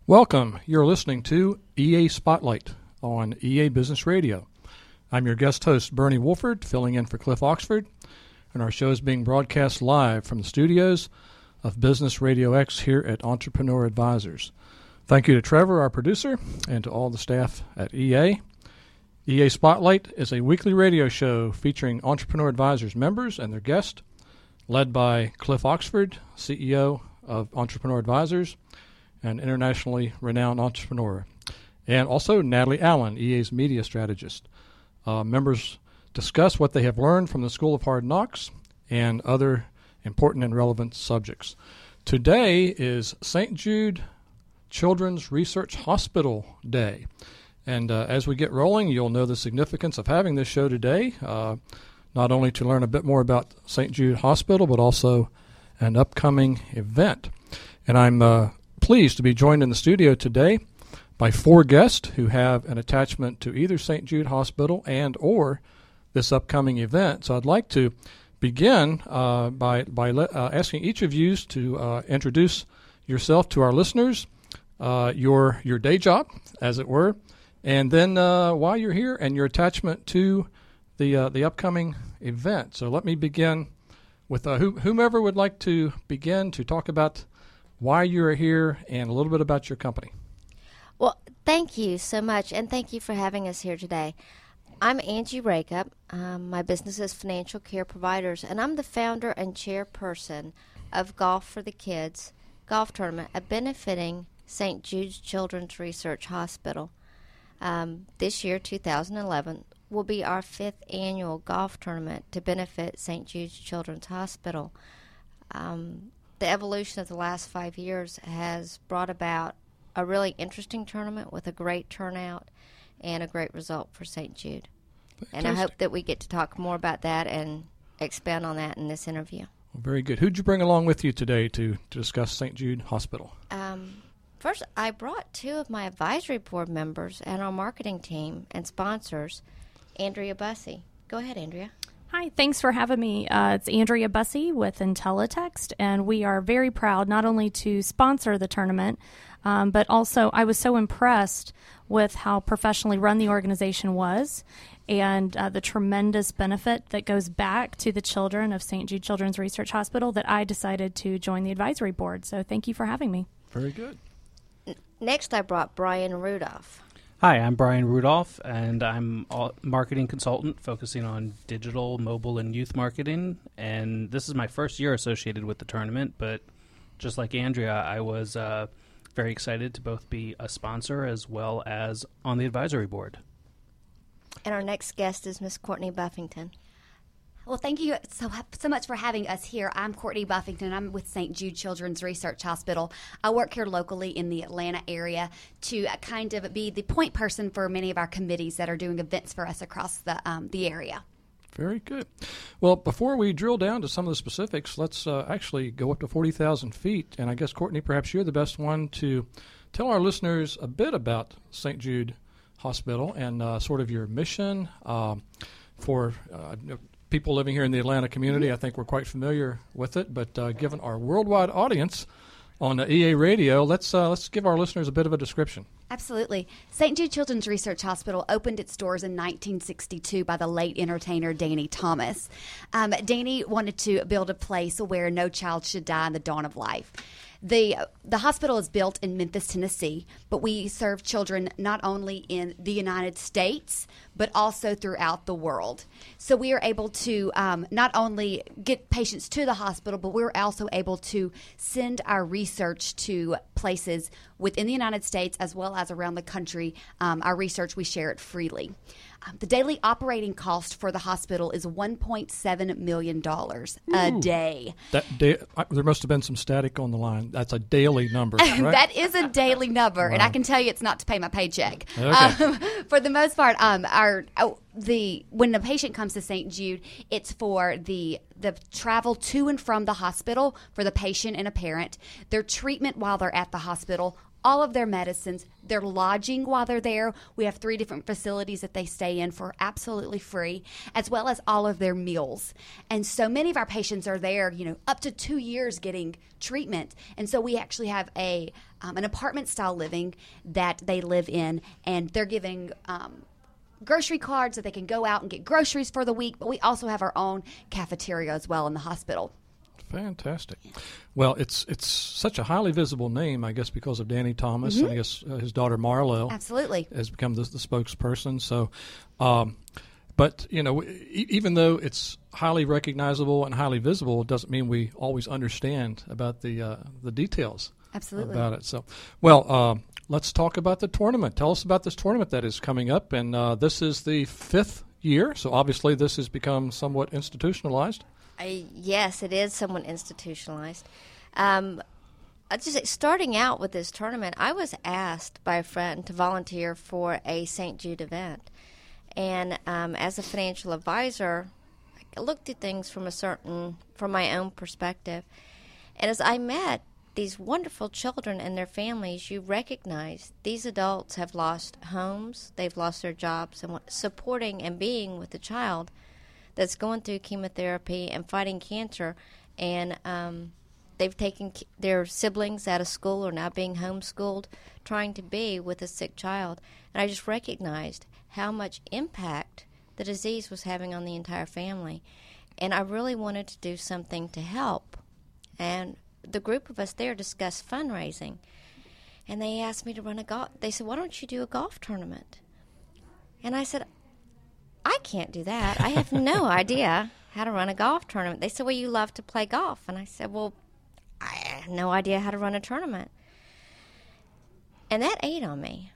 Welcome. You're listening to EA Spotlight on EA Business Radio. I'm your guest host, Bernie Wolford, filling in for Cliff Oxford, and our show is being broadcast live from the studios of Business Radio X here at Entrepreneur Advisors. Thank you to Trevor, our producer, and to all the staff at EA. EA Spotlight is a weekly radio show featuring Entrepreneur Advisors members and their guests, led by Cliff Oxford, CEO of Entrepreneur Advisors, an internationally renowned entrepreneur, and also Natalie Allen, EA's media strategist. Members discuss what they have learned from the School of Hard Knocks and other important and relevant subjects. Today is St. Jude Children's Research Hospital Day. And as we get rolling, you'll know the significance of having this show today, not only to learn a bit more about St. Jude Hospital, but also an upcoming event. And I'm pleased to be joined in the studio today by four guests who have an attachment to either St. Jude Hospital and or this upcoming event. So I'd like to begin by asking each of you to introduce yourself to our listeners, your day job, as it were, and then why you're here and your attachment to the upcoming event. So let me begin with whomever would like to begin to talk about why you're here and a little bit about your company. Well, thank you so much, and thank you for having us here today. I'm Angie Rakup. My business is Financial Care Providers, and I'm the founder and chairperson of Golf for the Kids Golf Tournament, benefiting St. Jude's Children's Research Hospital. This year, 2011, will be our 5th annual golf tournament to benefit St. Jude's Children's Hospital. The evolution of the last 5 years has brought about a really interesting tournament with a great turnout and a great result for St. Jude. Fantastic. And I hope that we get to talk more about that and expand on that in this interview. Well, very good. Who'd you bring along with you today to discuss St. Jude Hospital? First, I brought two of my advisory board members and our marketing team and sponsors, Andrea Bussey. Go ahead, Andrea. Hi, thanks for having me. It's Andrea Bussey with IntelliText, and we are very proud not only to sponsor the tournament, but also I was so impressed with how professionally run the organization was and the tremendous benefit that goes back to the children of St. Jude Children's Research Hospital that I decided to join the advisory board. So thank you for having me. Very good. Next, I brought Brian Rudolph. Hi, I'm Brian Rudolph, and I'm a marketing consultant focusing on digital, mobile, and youth marketing. And this is my first year associated with the tournament, but just like Andrea, I was very excited to both be a sponsor as well as on the advisory board. And our next guest is Miss Courtney Buffington. Well, thank you so much for having us here. I'm Courtney Buffington. I'm with St. Jude Children's Research Hospital. I work here locally in the Atlanta area to kind of be the point person for many of our committees that are doing events for us across the area. Very good. Well, before we drill down to some of the specifics, let's actually go up to 40,000 feet. And I guess, Courtney, perhaps you're the best one to tell our listeners a bit about St. Jude Hospital and sort of your mission for people living here in the Atlanta community. I think we're quite familiar with it, but given our worldwide audience on EA Radio, let's give our listeners a bit of a description. Absolutely. St. Jude Children's Research Hospital opened its doors in 1962 by the late entertainer Danny Thomas. Danny wanted to build a place where no child should die in the dawn of life. The hospital is built in Memphis, Tennessee, but we serve children not only in the United States, but also throughout the world. So we are able to not only get patients to the hospital, but we're also able to send our research to places within the United States as well as around the country. Our research, we share it freely. The daily operating cost for the hospital is $1.7 million a day. There must have been some static on the line. That's a daily number, right? That is a daily number, Wow. and I can tell you it's not to pay my paycheck. Okay. For the most part, when the patient comes to St. Jude, it's for the travel to and from the hospital for the patient and a parent, their treatment while they're at the hospital, all of their medicines, their lodging while they're there. We have 3 different facilities that they stay in for absolutely free, as well as all of their meals. And so many of our patients are there, up to 2 years getting treatment. And so we actually have a an apartment-style living that they live in, and they're giving grocery cards so they can go out and get groceries for the week. But we also have our own cafeteria as well in the hospital. Fantastic. Well, it's such a highly visible name, I guess, because of Danny Thomas, and I guess his daughter Marlo Absolutely. has become the spokesperson. So, but even though it's highly recognizable and highly visible, it doesn't mean we always understand about the details Absolutely. about it. So, well, let's talk about the tournament. Tell us about this tournament that is coming up, and this is the 5th year. So obviously, this has become somewhat institutionalized. Yes, it is somewhat institutionalized. Just starting out with this tournament, I was asked by a friend to volunteer for a St. Jude event. And as a financial advisor, I looked at things from my own perspective. And as I met these wonderful children and their families, you recognize these adults have lost homes, they've lost their jobs, and supporting and being with the child that's going through chemotherapy and fighting cancer, and they've taken their siblings out of school or now being homeschooled, trying to be with a sick child. And I just recognized how much impact the disease was having on the entire family. And I really wanted to do something to help. And the group of us there discussed fundraising. And they asked me to run they said, why don't you do a golf tournament? And I said, I can't do that. I have no idea how to run a golf tournament. They said, well, you love to play golf. And I said, well, I have no idea how to run a tournament. And that ate on me.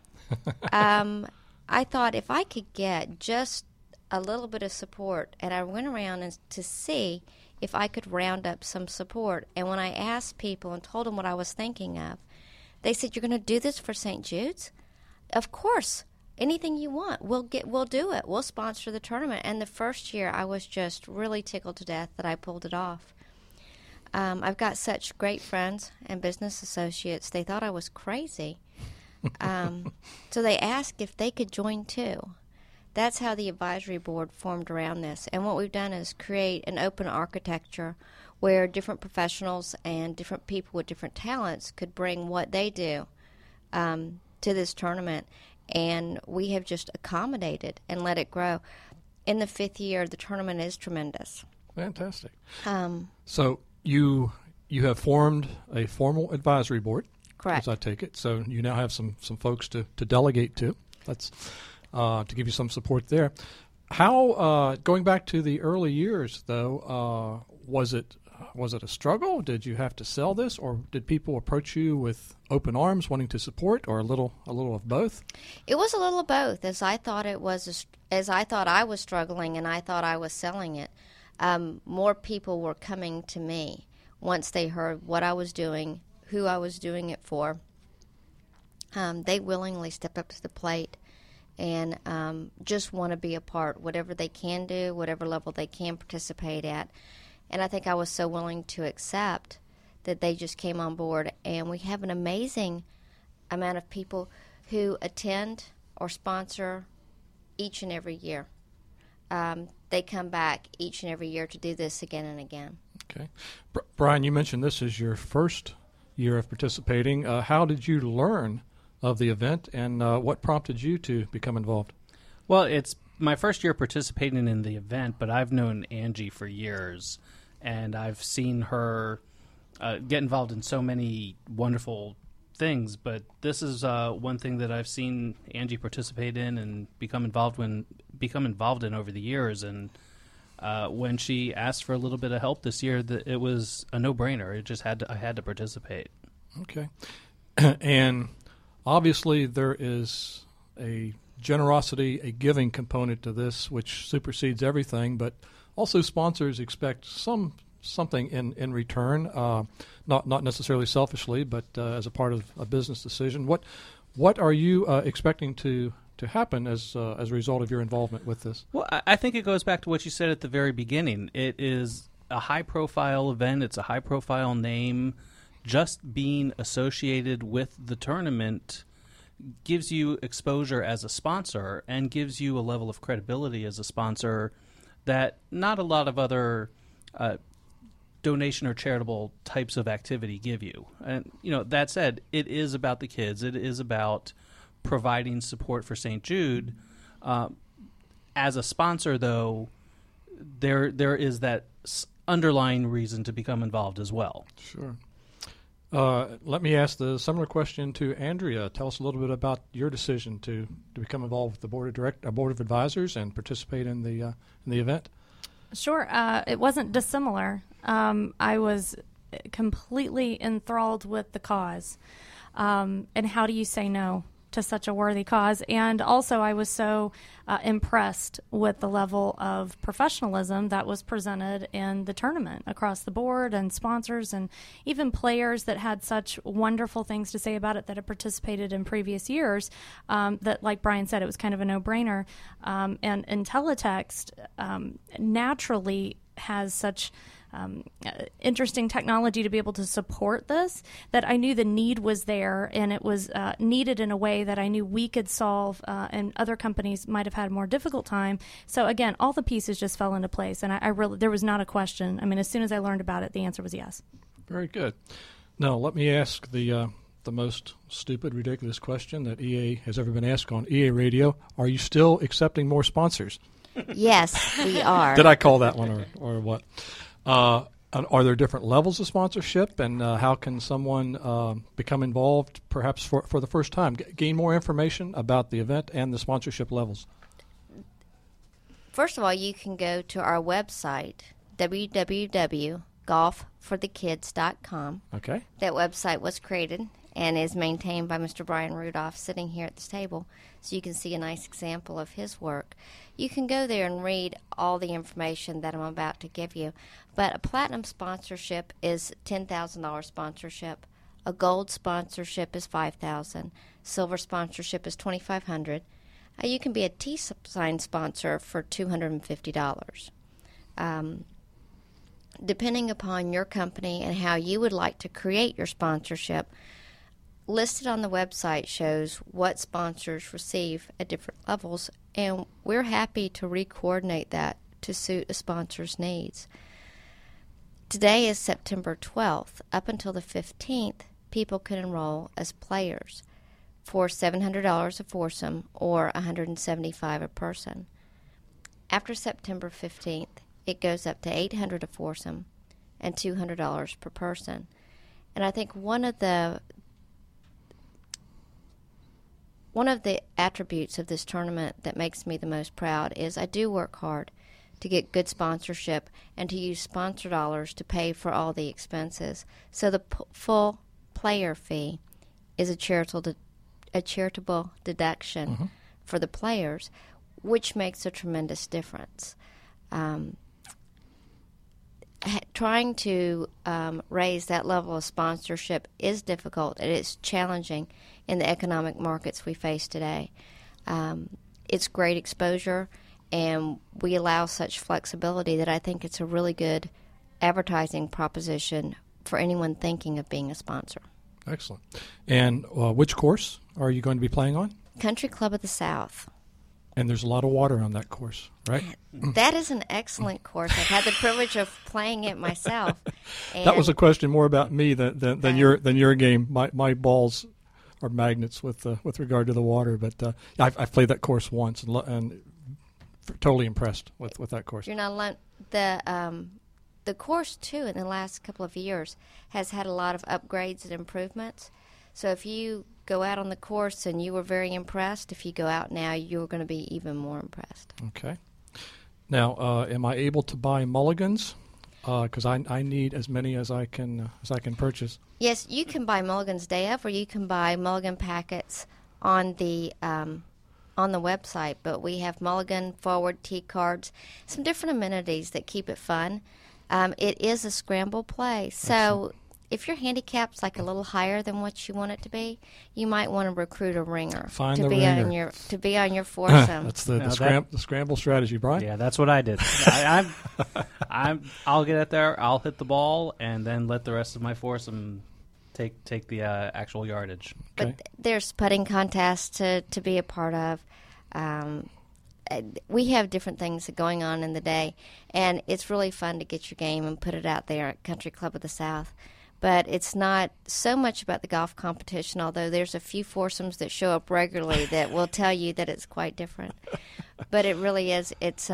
I thought if I could get just a little bit of support, and I went around to see if I could round up some support. And when I asked people and told them what I was thinking of, they said, you're going to do this for St. Jude's? Of course. Anything you want, we'll do it. We'll sponsor the tournament. And the first year, I was just really tickled to death that I pulled it off. I've got such great friends and business associates. They thought I was crazy. So they asked if they could join too. That's how the advisory board formed around this. And what we've done is create an open architecture where different professionals and different people with different talents could bring what they do to this tournament. And we have just accommodated and let it grow. In the 5th year, the tournament is tremendous. Fantastic. So you have formed a formal advisory board. Correct. As I take it. So you now have some folks to delegate to. That's to give you some support there. How, going back to the early years, though, was it a struggle? Did you have to sell this, or did people approach you with open arms, wanting to support, or a little of both? It was a little of both. As I thought I was struggling, and I thought I was selling it. More people were coming to me once they heard what I was doing, who I was doing it for. They willingly step up to the plate and just want to be a part, whatever they can do, whatever level they can participate at. And I think I was so willing to accept that they just came on board. And we have an amazing amount of people who attend or sponsor each and every year. They come back each and every year to do this again and again. Okay. Brian, you mentioned this is your first year of participating. How did you learn of the event, and what prompted you to become involved? Well, it's my first year participating in the event, but I've known Angie for years, and I've seen her get involved in so many wonderful things. But this is one thing that I've seen Angie participate in and become involved in over the years. And when she asked for a little bit of help this year, it was a no-brainer. I had to participate. Okay, and obviously there is a generosity, a giving component to this, which supersedes everything, but also sponsors expect something in return, not necessarily selfishly, but as a part of a business decision. What are you expecting to happen as a result of your involvement with this? Well, I think it goes back to what you said at the very beginning. It is a high-profile event. It's a high-profile name. Just being associated with the tournament gives you exposure as a sponsor and gives you a level of credibility as a sponsor that not a lot of other donation or charitable types of activity give you. And, that said, it is about the kids. It is about providing support for St. Jude. As a sponsor, though, there is that underlying reason to become involved as well. Sure. Let me ask the similar question to Andrea. Tell us a little bit about your decision to become involved with the board of advisors and participate in the event. Sure. It wasn't dissimilar. I was completely enthralled with the cause. And how do you say no to such a worthy cause? And also, I was so impressed with the level of professionalism that was presented in the tournament across the board, and sponsors and even players that had such wonderful things to say about it that had participated in previous years, that, like Brian said, it was kind of a no-brainer. And IntelliText naturally has such interesting technology to be able to support this, that I knew the need was there, and it was needed in a way that I knew we could solve, and other companies might have had a more difficult time. So again, all the pieces just fell into place, and I really, there was not a question. I mean, as soon as I learned about it, the answer was yes. Very good. Now, let me ask the most stupid, ridiculous question that EA has ever been asked on EA Radio. Are you still accepting more sponsors? Yes, we are. Did I call that one or what? Are there different levels of sponsorship, and how can someone become involved, perhaps for the first time, gain more information about the event and the sponsorship levels? First of all, you can go to our website, www.golfforthekids.com. Okay. That website was created and is maintained by Mr. Brian Rudolph, sitting here at this table, so you can see a nice example of his work. You can go there and read all the information that I'm about to give you. But a platinum sponsorship is $10,000 sponsorship. A gold sponsorship is $5,000. Silver sponsorship is $2,500. You can be a T-sign sponsor for $250. Depending upon your company and how you would like to create your sponsorship, listed on the website shows what sponsors receive at different levels, and we're happy to re-coordinate that to suit a sponsor's needs. Today is September 12th. Up until the 15th, people can enroll as players for $700 a foursome or $175 a person. After September 15th, it goes up to $800 a foursome and $200 per person. And I think one of the attributes of this tournament that makes me the most proud is I do work hard to get good sponsorship and to use sponsor dollars to pay for all the expenses. So the full player fee is a charitable deduction for the players, which makes a tremendous difference. Trying to raise that level of sponsorship is difficult, and it's challenging in the economic markets we face today. It's great exposure, and we allow such flexibility that I think it's a really good advertising proposition for anyone thinking of being a sponsor. Excellent. And which course are you going to be playing on? Country Club of the South. And there's a lot of water on that course, right? That is an excellent course. I've had the privilege of playing it myself. That was a question more about me than your game. My balls are magnets with regard to the water, but I've played that course once and totally impressed with that course. You're not alone. The course too in the last couple of years has had a lot of upgrades and improvements. So if you go out on the course and you were very impressed, if you go out now, you're going to be even more impressed. Okay. Now, am I able to buy mulligans? Because I need as many as I can purchase. Yes, you can buy mulligans day of, or you can buy mulligan packets on the website. But we have mulligan, forward, tee cards, some different amenities that keep it fun. It is a scramble play, so. Excellent. If your handicap's like a little higher than what you want it to be, you might want to recruit a ringer to be on your foursome. That's the scramble strategy, Brian. Yeah, that's what I did. I'll get it there. I'll hit the ball, and then let the rest of my foursome take the actual yardage. Okay. But there's putting contests to be a part of. we have different things going on in the day, and it's really fun to get your game and put it out there at Country Club of the South. But it's not so much about the golf competition, although there's a few foursomes that show up regularly that will tell you that it's quite different. But it really is. It's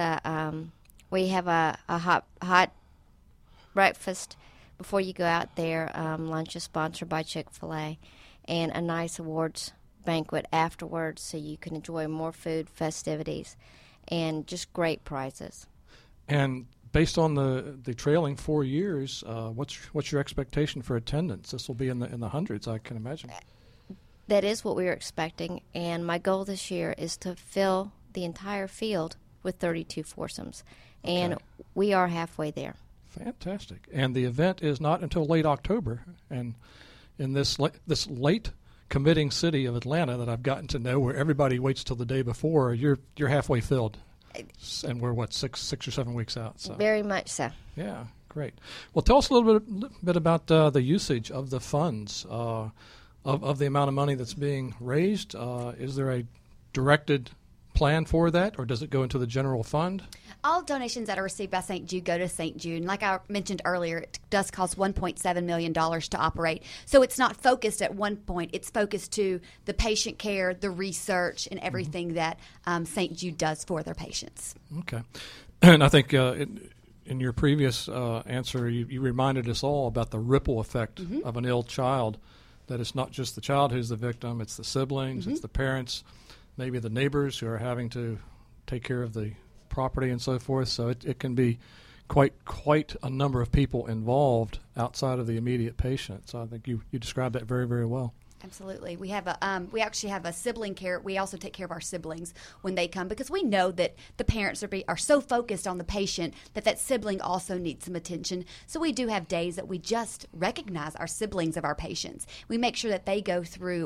we have a hot breakfast before you go out there. Lunch is sponsored by Chick-fil-A, and a nice awards banquet afterwards, so you can enjoy more food, festivities, and just great prizes. And based on the trailing 4 years, what's your expectation for attendance? This will be in the hundreds, I can imagine. That is what we are expecting, and my goal this year is to fill the entire field with 32 foursomes, and we are halfway there. Fantastic. And the event is not until late October, and in this late committing city of Atlanta that I've gotten to know, where everybody waits till the day before, you're halfway filled. And we're, six or 7 weeks out? So. Very much so. Yeah, great. Well, tell us a little bit about the usage of the funds, of the amount of money that's being raised. Is there a directed plan for that, or does it go into the general fund? All donations that are received by St. Jude go to St. Jude. Like I mentioned earlier, it does cost $1.7 million to operate. So it's not focused at one point. It's focused to the patient care, the research, and everything that St. Jude does for their patients. Okay. And I think in your previous answer, you reminded us all about the ripple effect of an ill child, that it's not just the child who's the victim, it's the siblings, it's the parents, maybe the neighbors who are having to take care of the property and so forth. So it can be quite a number of people involved outside of the immediate patient. So I think you described that very, very well. Absolutely. We have we actually have a sibling care. We also take care of our siblings when they come, because we know that the parents are so focused on the patient that sibling also needs some attention. So we do have days that we just recognize our siblings of our patients. We make sure that they go through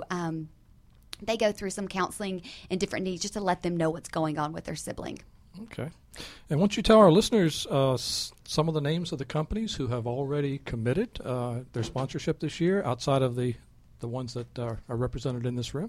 some counseling and different needs, just to let them know what's going on with their sibling. Okay. And won't you tell our listeners some of the names of the companies who have already committed their sponsorship this year, outside of the ones that are represented in this room?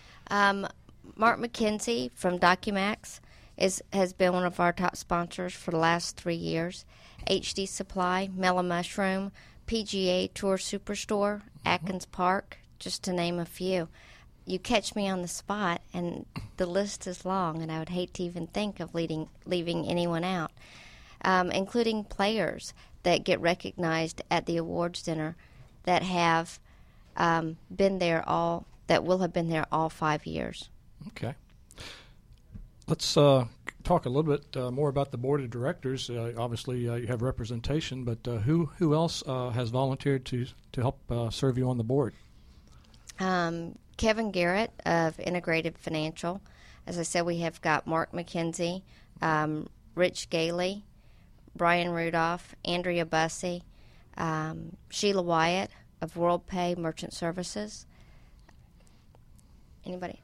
Mark McKenzie from DocuMax has been one of our top sponsors for the last 3 years. HD Supply, Mellow Mushroom, PGA Tour Superstore, Atkins Park, just to name a few. You catch me on the spot, and the list is long, and I would hate to even think of leaving anyone out, including players that get recognized at the awards dinner that have been there that will have been there all 5 years. Okay. Let's talk a little bit more about the board of directors. Obviously, you have representation, but who else has volunteered to help serve you on the board? Kevin Garrett of Integrated Financial. As I said, we have got Mark McKenzie, Rich Gailey, Brian Rudolph, Andrea Bussey, Sheila Wyatt of WorldPay Merchant Services. Anybody?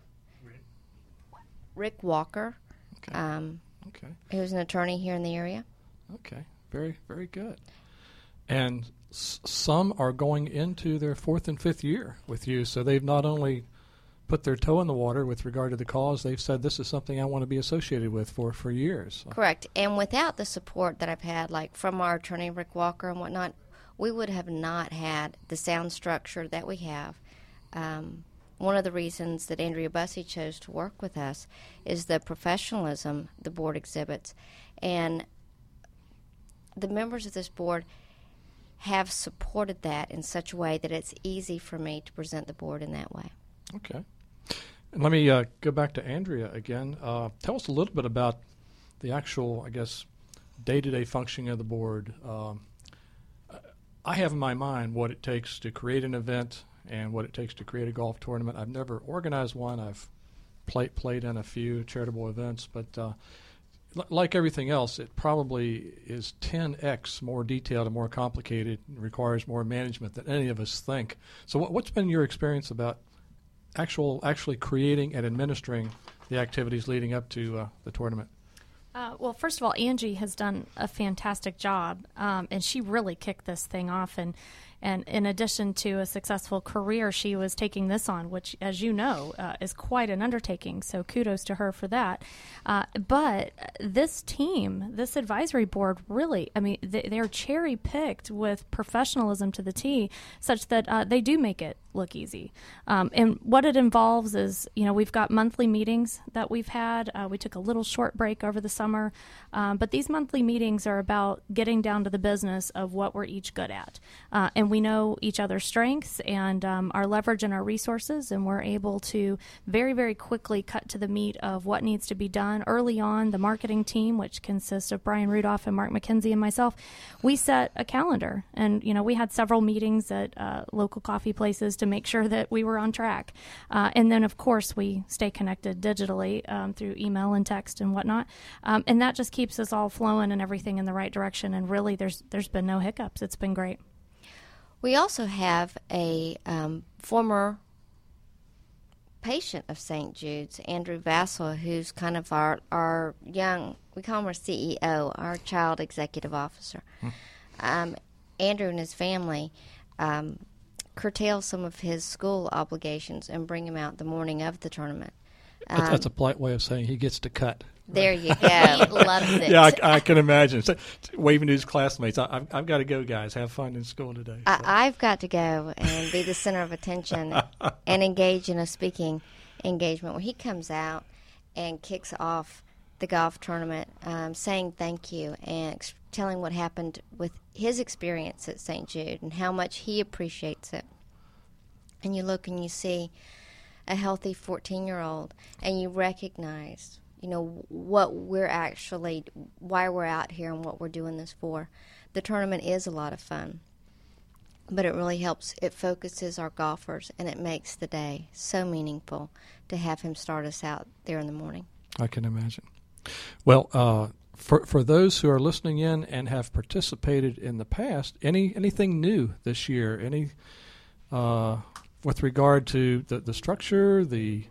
Rick Walker, who's an attorney here in the area. Okay, very, very good. And some are going into their 4th and 5th year with you, so they've not only put their toe in the water with regard to the cause, they've said, this is something I want to be associated with for years. Correct. And without the support that I've had, like from our attorney, Rick Walker and whatnot, we would have not had the sound structure that we have. One of the reasons that Andrea Bussey chose to work with us is the professionalism the board exhibits. And the members of this board have supported that in such a way that it's easy for me to present the board in that way. Okay. And let me go back to Andrea again. Tell us a little bit about the actual, I guess, day-to-day functioning of the board. I have in my mind what it takes to create an event and what it takes to create a golf tournament. I've never organized one. I've played in a few charitable events, but like everything else, it probably is 10x more detailed and more complicated and requires more management than any of us think. So what's been your experience about actually creating and administering the activities leading up to the tournament? Well, first of all, Angie has done a fantastic job, and she really kicked this thing off. And And in addition to a successful career, she was taking this on, which, as you know, is quite an undertaking. So kudos to her for that. But this team, this advisory board, really, I mean, they're cherry-picked with professionalism to the T, such that they do make it look easy. And what it involves is, we've got monthly meetings that we've had. We took a little short break over the summer. But these monthly meetings are about getting down to the business of what we're each good at. And we know each other's strengths and our leverage and our resources, and we're able to very, very quickly cut to the meat of what needs to be done. Early on, the marketing team, which consists of Brian Rudolph and Mark McKenzie and myself, we set a calendar. And, we had several meetings at local coffee places to make sure that we were on track. And then, of course, we stay connected digitally through email and text and whatnot. And that just keeps us all flowing and everything in the right direction. And really, there's been no hiccups. It's been great. We also have a former patient of St. Jude's, Andrew Vassell, who's kind of our young, we call him our CEO, our child executive officer. Andrew and his family curtail some of his school obligations and bring him out the morning of the tournament. That's a polite way of saying he gets to cut. There you go. He loves it. Yeah, I can imagine. So, waving to his classmates, I've got to go, guys. Have fun in school today. So. I've got to go and be the center of attention and engage in a speaking engagement where he comes out and kicks off the golf tournament, saying thank you and telling what happened with his experience at St. Jude and how much he appreciates it. And you look and you see a healthy 14-year-old and you recognize what we're actually, why we're out here and what we're doing this for. The tournament is a lot of fun, but it really helps. It focuses our golfers, and it makes the day so meaningful to have him start us out there in the morning. I can imagine. Well, for those who are listening in and have participated in the past, anything new this year? Any with regard to the structure, the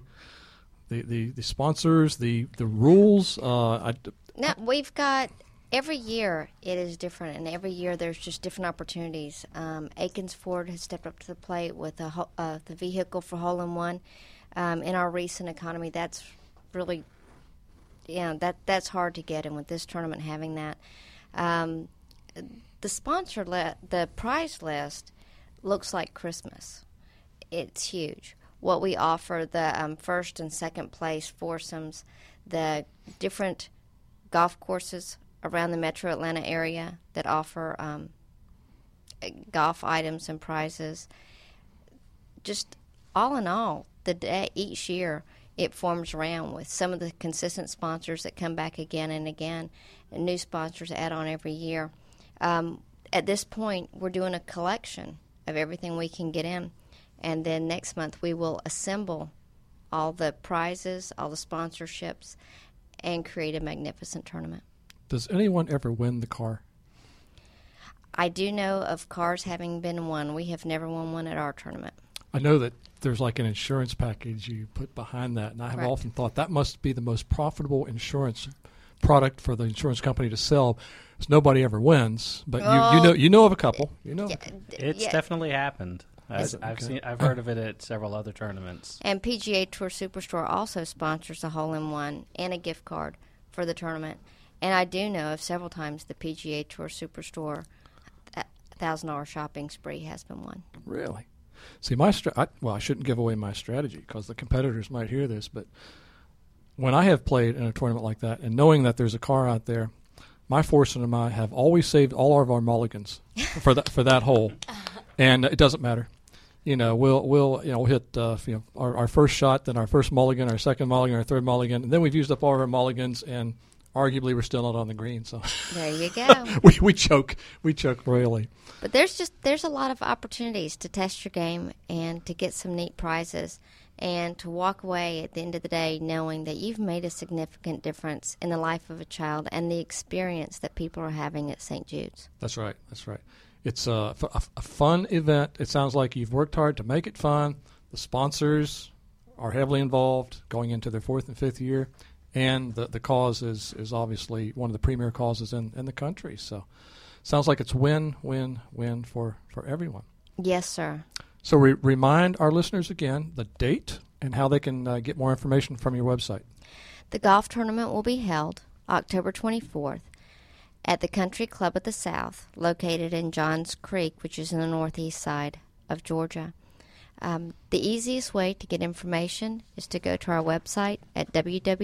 sponsors, the rules? No, we've got, every year it is different, and every year there's just different opportunities. Akins Ford has stepped up to the plate with the vehicle for hole-in-one. In our recent economy, that's really, that's hard to get, and with this tournament having that. The prize list looks like Christmas. It's huge. What we offer, the first and second place foursomes, the different golf courses around the metro Atlanta area that offer golf items and prizes. Just all in all, the day, each year it forms around with some of the consistent sponsors that come back again and again, and new sponsors add on every year. At this point, we're doing a collection of everything we can get in. And then next month we will assemble all the prizes, all the sponsorships, and create a magnificent tournament. Does anyone ever win the car? I do know of cars having been won. We have never won one at our tournament. I know that there's like an insurance package you put behind that, and I have Correct. often thought that must be the most profitable insurance product for the insurance company to sell. Because nobody ever wins, but you know of a couple. It's definitely happened. I've heard of it at several other tournaments. And PGA Tour Superstore also sponsors a hole-in-one and a gift card for the tournament. And I do know of several times the PGA Tour Superstore $1,000 shopping spree has been won. Really? See, I shouldn't give away my strategy because the competitors might hear this, but when I have played in a tournament like that and knowing that there's a car out there, my foursome and I have always saved all of our mulligans for that hole, and it doesn't matter. We'll hit our first shot, then our first mulligan, our second mulligan, our third mulligan, and then we've used up all of our mulligans, and arguably we're still not on the green. So there you go. we choke royally. But there's a lot of opportunities to test your game and to get some neat prizes, and to walk away at the end of the day knowing that you've made a significant difference in the life of a child and the experience that people are having at St. Jude's. That's right. It's a fun event. It sounds like you've worked hard to make it fun. The sponsors are heavily involved going into their fourth and fifth year, and the cause is obviously one of the premier causes in the country. So sounds like it's win-win-win for everyone. Yes, sir. So remind our listeners again the date and how they can get more information from your website. The golf tournament will be held October 24th at the Country Club of the South, located in Johns Creek, which is in the northeast side of Georgia. The easiest way to get information is to go to our website at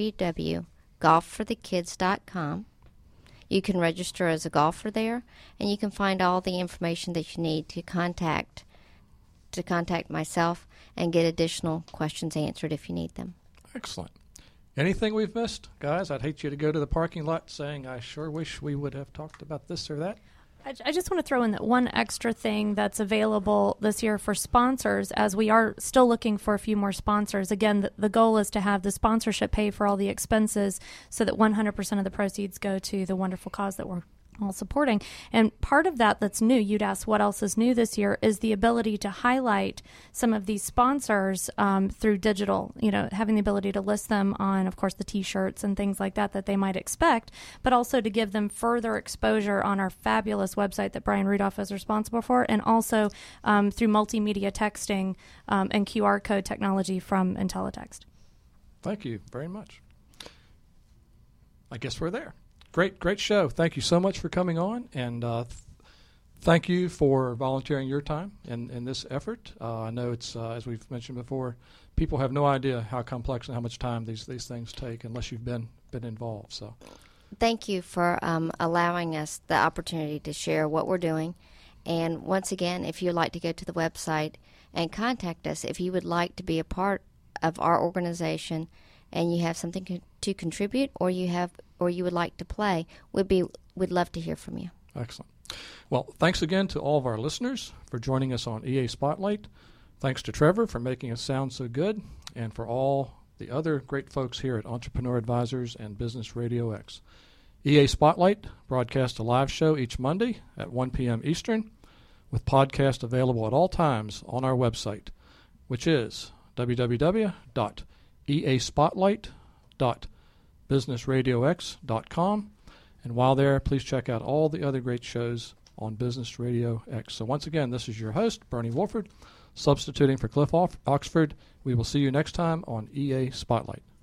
www.golfforthekids.com. You can register as a golfer there, and you can find all the information that you need to contact myself and get additional questions answered if you need them. Excellent. Anything we've missed? Guys, I'd hate you to go to the parking lot saying, I sure wish we would have talked about this or that. I just want to throw in that one extra thing that's available this year for sponsors, as we are still looking for a few more sponsors. Again, the goal is to have the sponsorship pay for all the expenses so that 100% of the proceeds go to the wonderful cause that we're all supporting. And part of that that's new, you'd ask what else is new this year, is the ability to highlight some of these sponsors through digital, having the ability to list them on, of course, the T-shirts and things like that they might expect, but also to give them further exposure on our fabulous website that Brian Rudolph is responsible for, and also through multimedia texting and QR code technology from IntelliText. Thank you very much. I guess we're there. Great show. Thank you so much for coming on, and thank you for volunteering your time in this effort. I know it's, as we've mentioned before, people have no idea how complex and how much time these things take unless you've been involved. So, thank you for allowing us the opportunity to share what we're doing. And once again, if you'd like to go to the website and contact us, if you would like to be a part of our organization and you have something to contribute, or you would like to play, we'd love to hear from you. Excellent. Well, thanks again to all of our listeners for joining us on EA Spotlight. Thanks to Trevor for making us sound so good, and for all the other great folks here at Entrepreneur Advisors and Business Radio X. EA Spotlight broadcasts a live show each Monday at 1 p.m. Eastern, with podcasts available at all times on our website, which is www.easpotlight.businessradiox.com. And while there, please check out all the other great shows on Business Radio X. So once again, this is your host, Bernie Wolford, substituting for Cliff Oxford. We will see you next time on EA Spotlight.